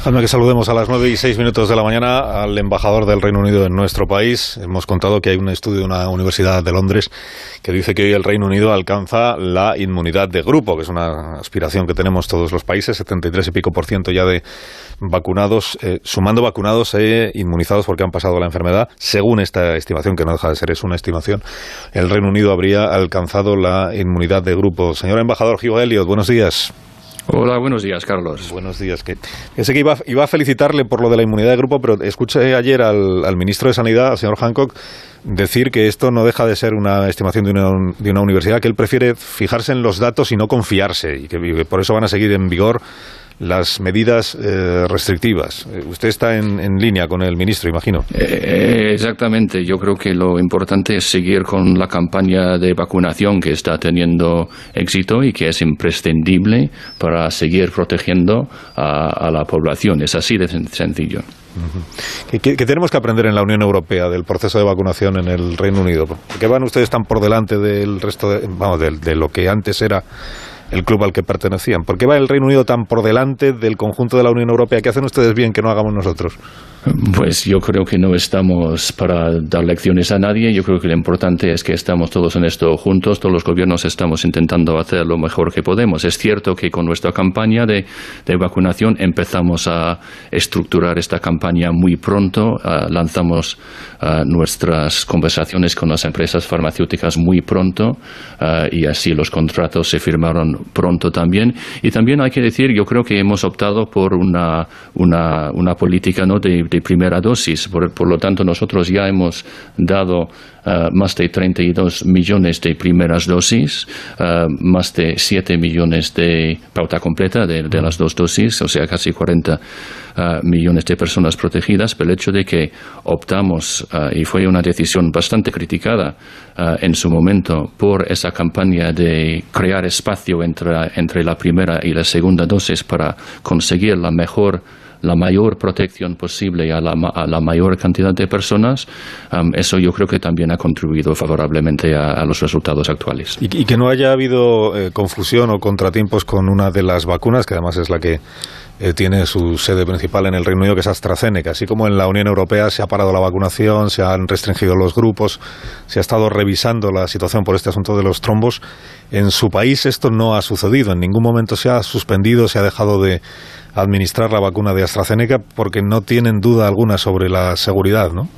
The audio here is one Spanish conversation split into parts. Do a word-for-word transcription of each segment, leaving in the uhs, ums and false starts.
Dejadme que saludemos a las nueve y seis minutos de la mañana al embajador del Reino Unido en nuestro país. Hemos contado que hay un estudio de una universidad de Londres que dice que hoy el Reino Unido alcanza la inmunidad de grupo, que es una aspiración que tenemos todos los países, setenta y tres y pico por ciento ya de vacunados, eh, sumando vacunados e inmunizados porque han pasado la enfermedad. Según esta estimación, que no deja de ser, es una estimación, el Reino Unido habría alcanzado la inmunidad de grupo. Señor embajador Hugh Elliott, buenos días. Hola, buenos días, Carlos. Buenos días. Que, sé que iba, iba a felicitarle por lo de la inmunidad de grupo, pero escuché ayer al, al ministro de Sanidad, al señor Hancock, decir que esto no deja de ser una estimación de una, de una universidad, que él prefiere fijarse en los datos y no confiarse, y que, y que por eso van a seguir en vigor las medidas eh, restrictivas. Usted está en, en línea con el ministro, imagino. Eh, exactamente. Yo creo que lo importante es seguir con la campaña de vacunación que está teniendo éxito y que es imprescindible para seguir protegiendo a, a la población. Es así de sencillo. Uh-huh. ¿Qué, qué tenemos que aprender en la Unión Europea del proceso de vacunación en el Reino Unido? ¿Por qué van ustedes tan por delante del resto de, vamos, de, de lo que antes era el club al que pertenecían? ¿Por qué va el Reino Unido tan por delante del conjunto de la Unión Europea? ¿Qué hacen ustedes bien que no hagamos nosotros? Pues yo creo que no estamos para dar lecciones a nadie. Yo creo que lo importante es que estamos todos en esto juntos. Todos los gobiernos estamos intentando hacer lo mejor que podemos. Es cierto que con nuestra campaña de, de vacunación empezamos a estructurar esta campaña muy pronto. Uh, lanzamos uh, nuestras conversaciones con las empresas farmacéuticas muy pronto uh, y así los contratos se firmaron pronto también. Y también hay que decir, yo creo que hemos optado por una, una, una política, ¿no?, de, de primera dosis. Por, por lo tanto, nosotros ya hemos dado uh, más de treinta y dos millones de primeras dosis, uh, más de siete millones de pauta completa de, de las dos dosis, o sea, casi cuarenta uh, millones de personas protegidas. Pero el hecho de que optamos, uh, y fue una decisión bastante criticada uh, en su momento, por esa campaña de crear espacio entre, entre la primera y la segunda dosis para conseguir la mejor la mayor protección posible a la, a la mayor cantidad de personas, um, eso yo creo que también ha contribuido favorablemente a, a los resultados actuales. Y, y que no haya habido eh, confusión o contratiempos con una de las vacunas, que además es la que eh, tiene su sede principal en el Reino Unido, que es AstraZeneca. Así como en la Unión Europea se ha parado la vacunación, se han restringido los grupos, se ha estado revisando la situación por este asunto de los trombos, en su país esto no ha sucedido. En ningún momento se ha suspendido, se ha dejado de administrar la vacuna de AstraZeneca porque no tienen duda alguna sobre la seguridad, ¿no?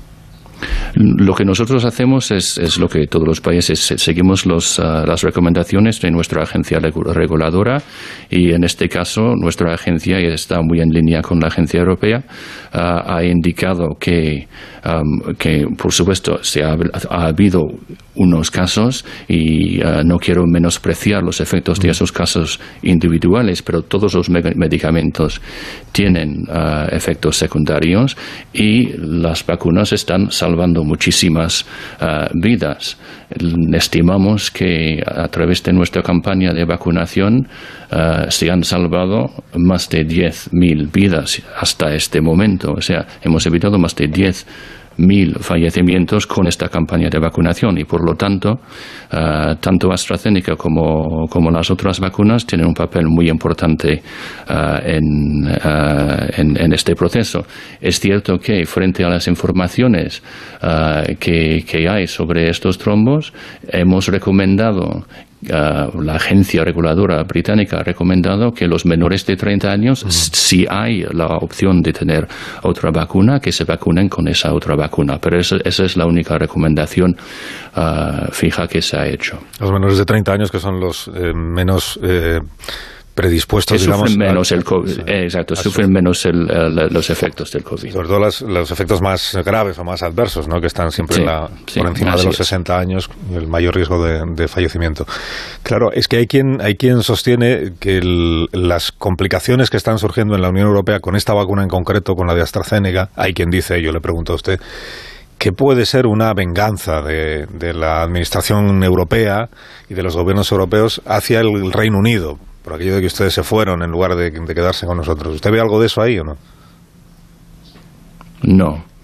Lo que nosotros hacemos es, es lo que todos los países seguimos los, uh, las recomendaciones de nuestra agencia reguladora, y en este caso nuestra agencia, y está muy en línea con la agencia europea, uh, ha indicado que, um, que por supuesto se ha, ha habido unos casos y uh, no quiero menospreciar los efectos de esos casos individuales, pero todos los me- medicamentos tienen uh, efectos secundarios y las vacunas están salvando muchísimas uh, vidas. Estimamos que a través de nuestra campaña de vacunación uh, se han salvado más de diez mil vidas hasta este momento. O sea, hemos evitado más de diez mil fallecimientos con esta campaña de vacunación, y por lo tanto uh, tanto AstraZeneca como, como las otras vacunas tienen un papel muy importante uh, en, uh, en, en este proceso. Es cierto que frente a las informaciones uh, que, que hay sobre estos trombos, hemos recomendado, Uh, la agencia reguladora británica ha recomendado que los menores de treinta años, uh-huh. si hay la opción de tener otra vacuna, que se vacunen con esa otra vacuna. Pero esa, esa es la única recomendación uh, fija que se ha hecho. Los menores de treinta años, que son los eh, menos Eh... predispuestos, que digamos, sufren menos a, el COVID, sí, eh, exacto, sufren menos el, el, los efectos del COVID. Sobre todo las, los efectos más graves o más adversos, ¿no?, que están siempre sí, en la, sí, por encima de los sesenta años, el mayor riesgo de, de fallecimiento. Claro, es que hay quien, hay quien sostiene que el, las complicaciones que están surgiendo en la Unión Europea con esta vacuna en concreto, con la de AstraZeneca, hay quien dice, yo le pregunto a usted, que puede ser una venganza de, de la administración europea y de los gobiernos europeos hacia el Reino Unido, por aquello de que ustedes se fueron en lugar de, de quedarse con nosotros. ¿Usted ve algo de eso ahí o no? No.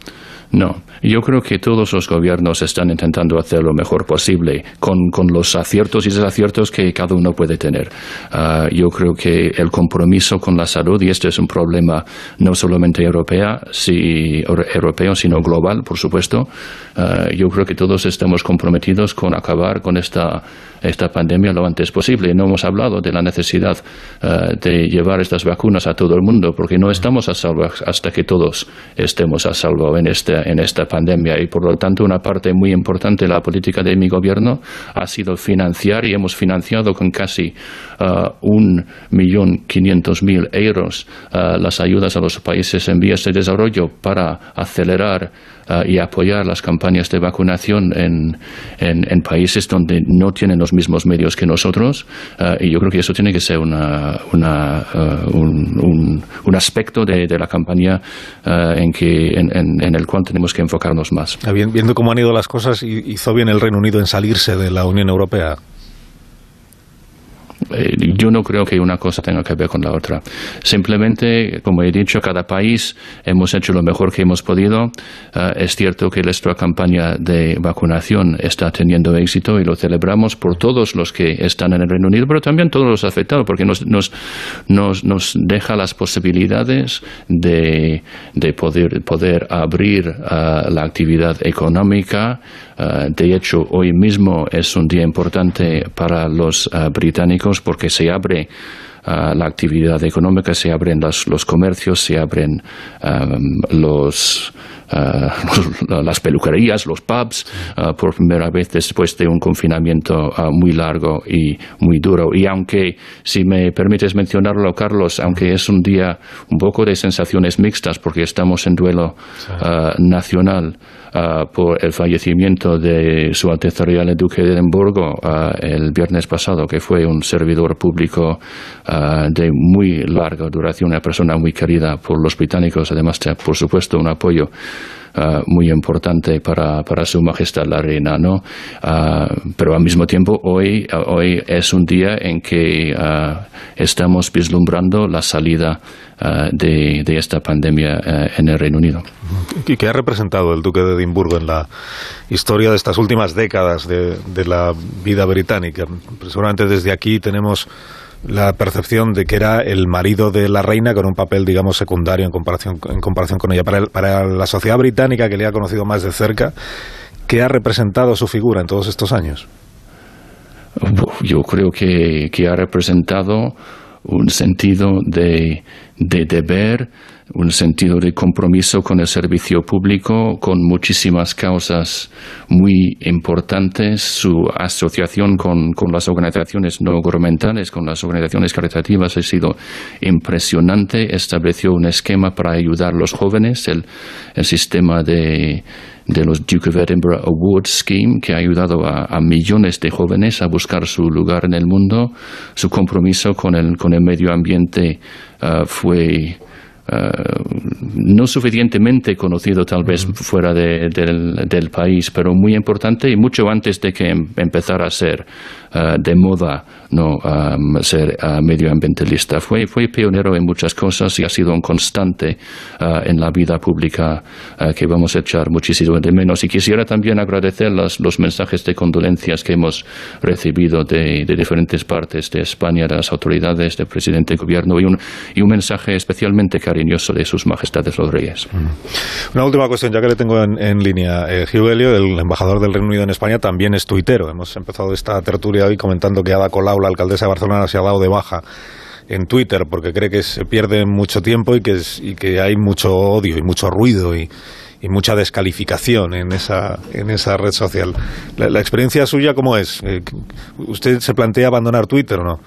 No, yo creo que todos los gobiernos están intentando hacer lo mejor posible con, con los aciertos y desaciertos que cada uno puede tener. Uh, yo creo que el compromiso con la salud, y este es un problema no solamente europea, si, europeo, sino global, por supuesto, uh, yo creo que todos estamos comprometidos con acabar con esta, esta pandemia lo antes posible. No hemos hablado de la necesidad uh, de llevar estas vacunas a todo el mundo, porque no estamos a salvo hasta que todos estemos a salvo en este en esta pandemia, y por lo tanto una parte muy importante de la política de mi gobierno ha sido financiar, y hemos financiado con casi uh, un millón quinientos mil euros uh, las ayudas a los países en vías de desarrollo para acelerar uh, y apoyar las campañas de vacunación en, en, en países donde no tienen los mismos medios que nosotros, uh, y yo creo que eso tiene que ser una, una, uh, un, un, un aspecto de, de la campaña uh, en, que, en, en, en el cual tenemos que enfocarnos más. Viendo cómo han ido las cosas, ¿hizo bien el Reino Unido en salirse de la Unión Europea? Yo no creo que una cosa tenga que ver con la otra. Simplemente, como he dicho, cada país hemos hecho lo mejor que hemos podido. Uh, es cierto que nuestra campaña de vacunación está teniendo éxito y lo celebramos por todos los que están en el Reino Unido, pero también todos los afectados, porque nos, nos, nos, nos deja las posibilidades de, de poder, poder abrir uh, la actividad económica. Uh, de hecho, hoy mismo es un día importante para los uh, británicos, porque se abre uh, la actividad económica, se abren las, los comercios, se abren um, los, uh, los, las peluquerías, los pubs, uh, por primera vez después de un confinamiento uh, muy largo y muy duro. Y aunque, si me permites mencionarlo, Carlos, aunque es un día un poco de sensaciones mixtas, porque estamos en duelo uh, nacional, Uh, por el fallecimiento de Su Alteza Real el Duque de Edimburgo uh, el viernes pasado, que fue un servidor público uh, de muy larga duración, una persona muy querida por los británicos, además de, por supuesto, un apoyo Uh, muy importante para, para Su Majestad la Reina, ¿no? Uh, pero al mismo tiempo hoy, uh, hoy es un día en que uh, estamos vislumbrando la salida uh, de, de esta pandemia uh, en el Reino Unido. ¿Y qué ha representado el Duque de Edimburgo en la historia de estas últimas décadas de, de la vida británica? Seguramente desde aquí tenemos la percepción de que era el marido de la reina, con un papel, digamos, secundario en comparación, en comparación con ella. Para, el, para la sociedad británica, que le ha conocido más de cerca, ¿qué ha representado su figura en todos estos años? Yo creo que, que ha representado un sentido de, de deber, un sentido de compromiso con el servicio público, con muchísimas causas muy importantes. Su asociación con, con las organizaciones no gubernamentales, con las organizaciones caritativas, ha sido impresionante. Estableció un esquema para ayudar a los jóvenes, el, el sistema de, de los Duke of Edinburgh Awards Scheme, que ha ayudado a, a millones de jóvenes a buscar su lugar en el mundo. Su compromiso con el, con el medio ambiente uh, fue Uh, no suficientemente conocido tal vez fuera de, del, del país, pero muy importante, y mucho antes de que em, empezara a ser uh, de moda no um, ser uh, medioambientalista. Fue, fue pionero en muchas cosas y ha sido un constante uh, en la vida pública uh, que vamos a echar muchísimo de menos. Y quisiera también agradecer las, los mensajes de condolencias que hemos recibido de, de diferentes partes de España, de las autoridades, del presidente de gobierno, y un, y un mensaje especialmente cariñoso de sus majestades los reyes. Una última cuestión, ya que le tengo en, en línea. Eh, Hugh Elliot, el embajador del Reino Unido en España, también es tuitero. Hemos empezado esta tertulia hoy comentando que Ada Colau, la alcaldesa de Barcelona, se ha dado de baja en Twitter porque cree que se pierde mucho tiempo y que, es, y que hay mucho odio y mucho ruido y, y mucha descalificación en esa, en esa red social. La, la experiencia suya, ¿cómo es? Eh, ¿Usted se plantea abandonar Twitter o no?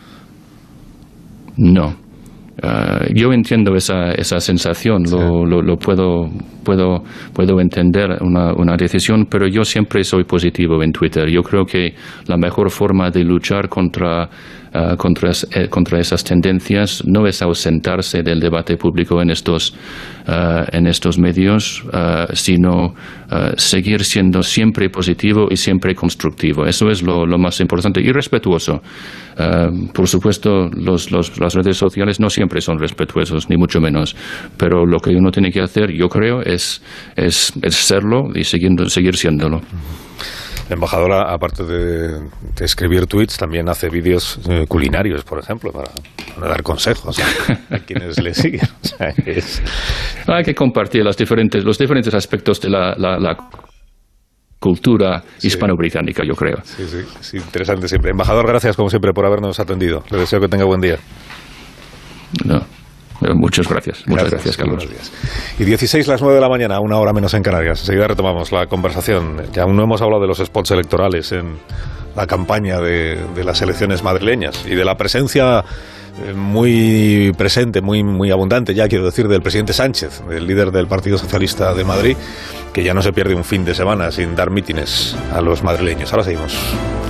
No. Uh, yo entiendo esa, esa sensación, sí. lo, lo, lo puedo, puedo, puedo entender una, una decisión, pero yo siempre soy positivo en Twitter. Yo creo que la mejor forma de luchar contra, uh, contra, eh, contra esas tendencias no es ausentarse del debate público en estos uh, en estos medios, uh, sino uh, seguir siendo siempre positivo y siempre constructivo. Eso es lo, lo más importante y respetuoso. Uh, por supuesto, los, los, las redes sociales no siempre son respetuosos, ni mucho menos, pero lo que uno tiene que hacer, yo creo, es, es, es serlo y siguiendo, seguir siéndolo. La embajadora, aparte de, de escribir tweets, también hace vídeos eh, culinarios, por ejemplo, para, para dar consejos a, a quienes le siguen. O sea, es... Hay que compartir las diferentes, los diferentes aspectos de la, la, la cultura hispano-británica, yo creo. Sí, sí, sí, interesante siempre. Embajador, gracias como siempre por habernos atendido. Le deseo que tenga buen día. No. Muchas gracias. Muchas gracias, gracias Carlos. Y dieciséis, las nueve de la mañana, una hora menos en Canarias. Enseguida retomamos la conversación. Ya aún no hemos hablado de los spots electorales en la campaña de, de las elecciones madrileñas y de la presencia muy presente, muy, muy abundante, ya quiero decir, del presidente Sánchez, el líder del Partido Socialista de Madrid, que ya no se pierde un fin de semana sin dar mítines a los madrileños. Ahora seguimos.